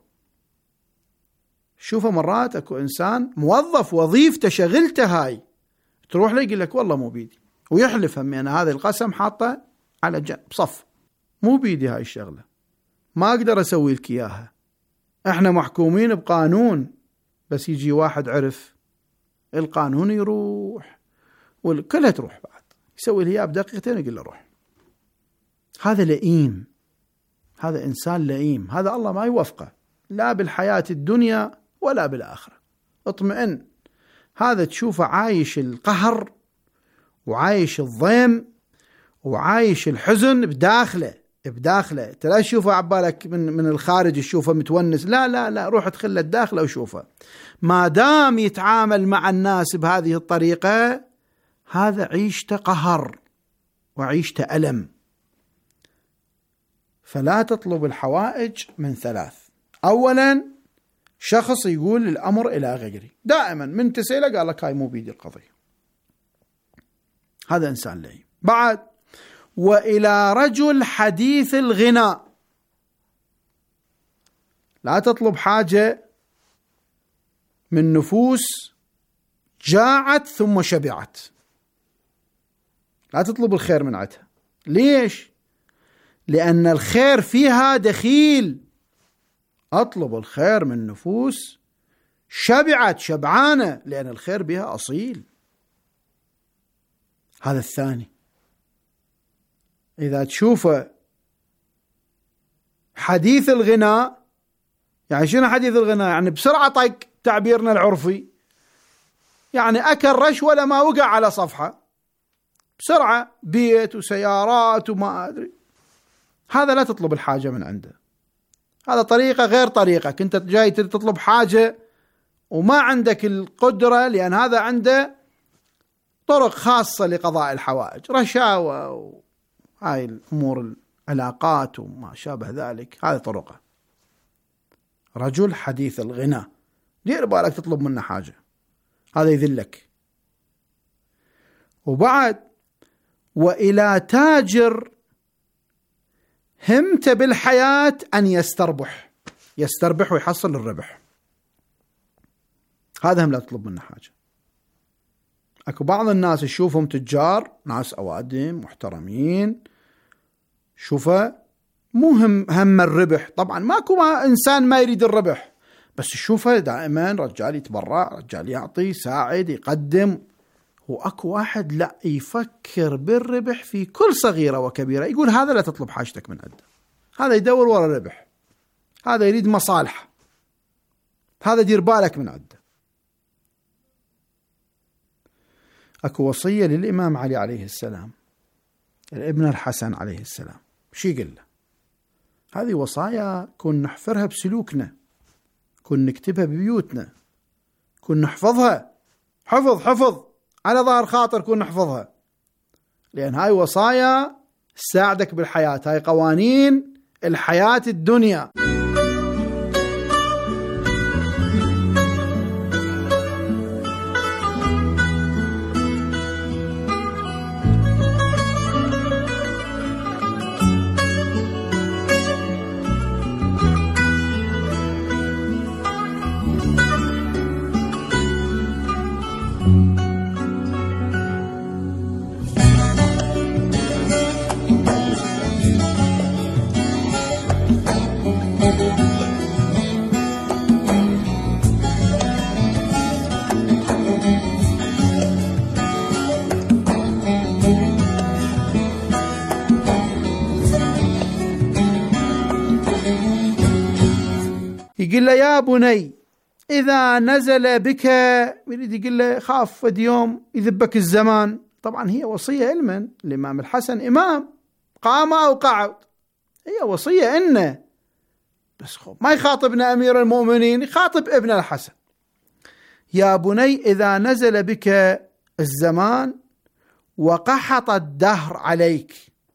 شوفوا مرات اكو انسان موظف وظيفته شغلته هاي، تروح له يقول لك والله مو بيدي، ويحلف هم انا هذا القسم حاطه على جنب صف، مو بيدي هاي الشغله، ما اقدر اسوي لك اياها، احنا محكومين بقانون. بس يجي واحد عرف القانون يروح والكلها تروح، بعد يسوي لي اياه بدقيقتين يقول له روح. هذا لئيم، هذا انسان لئيم، هذا الله ما يوفقه لا بالحياه الدنيا ولا بالآخرة. اطمئن، هذا تشوفه عايش القهر وعايش الضيم وعايش الحزن بداخله بداخله. تلا تشوفه عبالك من من الخارج تشوفه متونس، لا لا لا، روح ادخل الداخل وشوفه. ما دام يتعامل مع الناس بهذه الطريقة، هذا عيشته قهر وعيشته ألم. فلا تطلب الحوائج من ثلاث. أولا، شخص يقول الأمر إلى غيري، دائما من تسأله قال لك هاي مو بيدي القضية، هذا إنسان لئيم. بعد، وإلى رجل حديث الغناء، لا تطلب حاجة من نفوس جاعت ثم شبعت، لا تطلب الخير من عندها. ليش؟ لأن الخير فيها دخيل. أطلب الخير من نفوس شبعت شبعانة، لأن الخير بها أصيل. هذا الثاني. إذا تشوفه حديث الغناء، يعني شنو حديث الغناء؟ يعني بسرعة طق، تعبيرنا العرفي، يعني أكل رش ولا ما وقع على صفحة، بسرعة بيت وسيارات وما أدري. هذا لا تطلب الحاجة من عنده، هذا طريقة غير طريقك. أنت جاي تطلب حاجة وما عندك القدرة، لأن هذا عنده طرق خاصة لقضاء الحوائج، رشاوى وهاي الأمور، العلاقات وما شابه ذلك، هذه طرقه. رجل حديث الغنى، دير بالك تطلب منه حاجة، هذا يذلك. وبعد، وإلى تاجر همت بالحياة أن يستربح، يستربح ويحصل الربح، هذا هم لا تطلب منه حاجة. أكو بعض الناس تشوفهم تجار، ناس أوادم محترمين، شوفه مو هم, هم الربح، طبعا ماكو ما إنسان ما يريد الربح، بس شوفه دائما رجال يتبرع، رجال يعطي، يساعد، يقدم. وأكو واحد لا، يفكر بالربح في كل صغيرة وكبيرة، يقول هذا لا تطلب حاجتك من عنده، هذا يدور وراء الربح، هذا يريد مصالح، هذا دير بالك من عنده. أكو وصية للإمام علي عليه السلام، الابن الحسن عليه السلام، شي يقول له؟ هذه وصايا كن نحفرها بسلوكنا، كن نكتبها ببيوتنا، كن نحفظها حفظ حفظ على ظهر خاطر، كن نحفظها، لأن هاي وصايا تساعدك بالحياة، هاي قوانين الحياة الدنيا. يقول له يا بني إذا نزل بك، يريد يقول له خاف فد يوم يذبك الزمان. طبعا هي وصية علما، الإمام الحسن إمام، قام أو قعد، هي وصية إنه بس خب ما يخاطبنا أمير المؤمنين، يخاطب ابن الحسن. يا بني إذا نزل بك الزمان وقحط الدهر عليك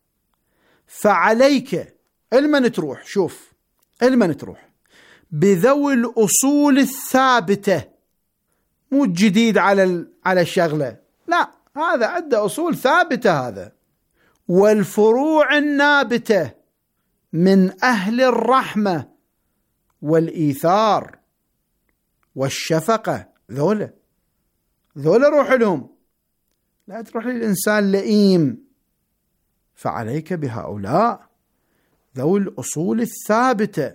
فعليك المن تروح، شوف المن تروح بذوي الأصول الثابتة، مو جديد على على الشغلة، لا هذا عنده أصول ثابتة هذا، والفروع النابتة من أهل الرحمة والإيثار والشفقة، ذولا ذولا روح لهم، لا تروح للإنسان لئيم، فعليك بهؤلاء ذوي الأصول الثابتة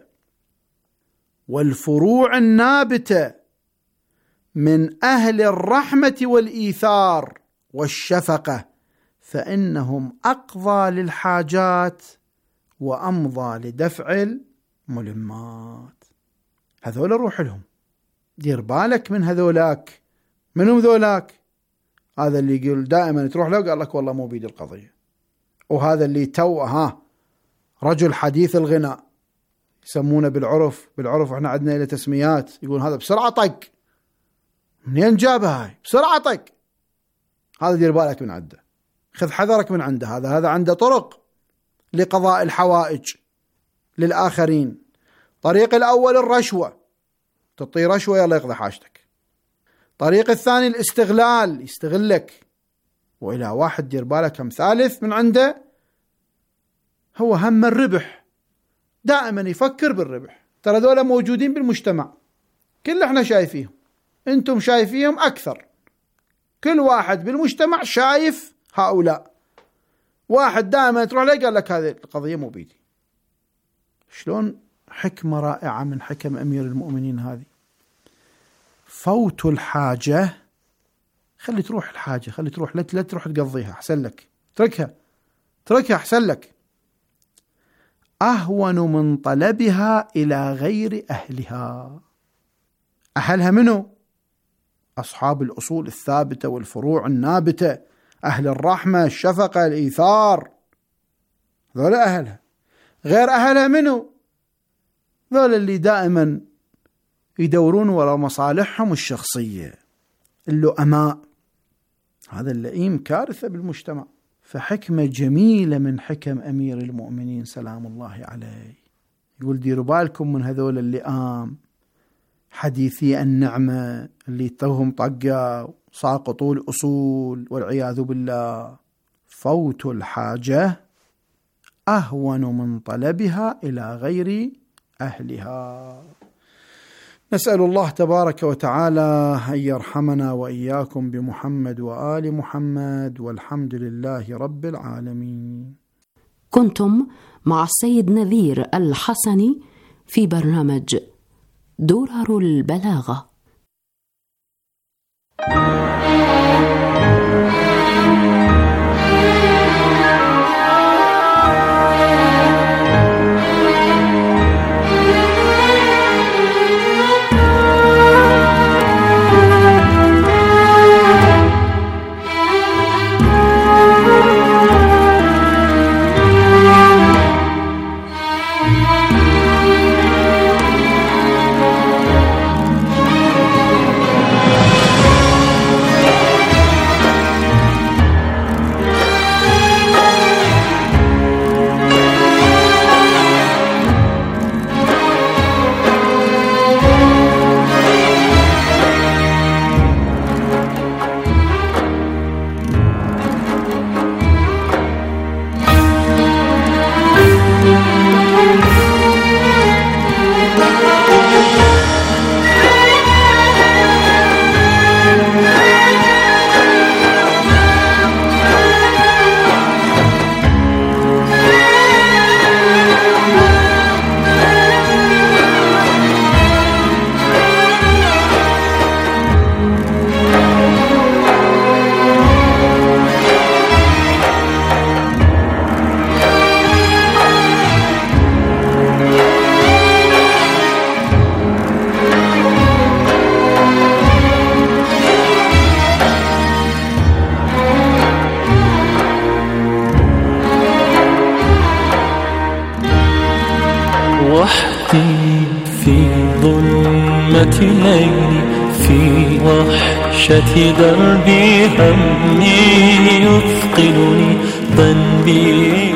والفروع النابتة من أهل الرحمة والإيثار والشفقة، فإنهم أقضى للحاجات وأمضى لدفع الملمات. هذول روح لهم، دير بالك من هذولاك. منهم ذولاك؟ هذا اللي يقول دائما تروح له قال لك والله مو بيد القضية، وهذا اللي تو ها رجل حديث الغناء يسمونه بالعرف بالعرف احنا عندنا له تسميات، يقول هذا بسرعة طق، منين جابها هاي بسرعة طق، هذا دير بالك من عنده، خذ حذرك من عنده، هذا هذا عنده طرق لقضاء الحوائج للآخرين. طريق الأول الرشوة، تعطيه رشوة يلا يقضي حاجتك. طريق الثاني الاستغلال، يستغلك. وإلى واحد دير بالك كم ثالث من عنده، هو هم الربح، دائما يفكر بالربح. ترى ذولا موجودين بالمجتمع، كل احنا شايفيهم، انتم شايفيهم أكثر، كل واحد بالمجتمع شايف هؤلاء. واحد دائما تروح له قال لك هذه القضية مو بيدي. شلون حكمة رائعة من حكم أمير المؤمنين هذه. فوت الحاجة، خلي تروح الحاجة، خلي تروح، لا تروح تقضيها، أحسن لك، تركها تركها أحسن لك، أهون من طلبها إلى غير أهلها. أهلها منه؟ أصحاب الأصول الثابتة والفروع النابتة، أهل الرحمة الشفقة الإيثار، ذولا أهلها. غير أهلها منه؟ ذولا اللي دائما يدورون وراء مصالحهم الشخصية، اللؤماء. هذا اللئيم كارثة بالمجتمع. فحكمة جميلة من حكم أمير المؤمنين سلام الله عليه، يقول ديروا بالكم من هذول اللئام حديثي النعمة اللي توهم طقة ساقطوا الأصول والعياذ بالله. فوت الحاجة أهون من طلبها إلى غير أهلها. نسأل الله تبارك وتعالى أن يرحمنا وإياكم بمحمد وآل محمد، والحمد لله رب العالمين. كنتم مع السيد نذير الحسني في برنامج درر البلاغة. وحدي في ظلمة ليلي في وحشة دربي همي يثقلني ذنبي